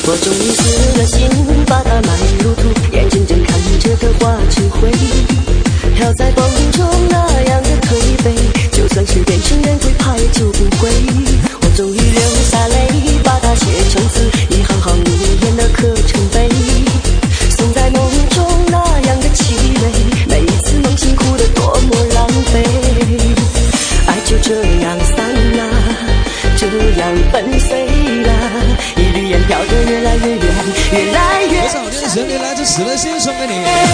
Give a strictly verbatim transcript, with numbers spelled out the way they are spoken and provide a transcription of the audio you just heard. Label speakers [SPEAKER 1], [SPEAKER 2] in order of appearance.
[SPEAKER 1] 我终于死了心，把它埋入土，眼睁睁看着它化成灰，飘在风中那样的颓废，就算是变成人会怕也救不回。我终于流下泪，把它写成字，一行行无言的刻成碑，送在梦中那样的凄美，每一次梦醒哭得多么狼狈。爱就这样散了，这样粉碎了，一缕烟飘得越来越远，越来越。
[SPEAKER 2] 多少年的旋律来自死了心送给你。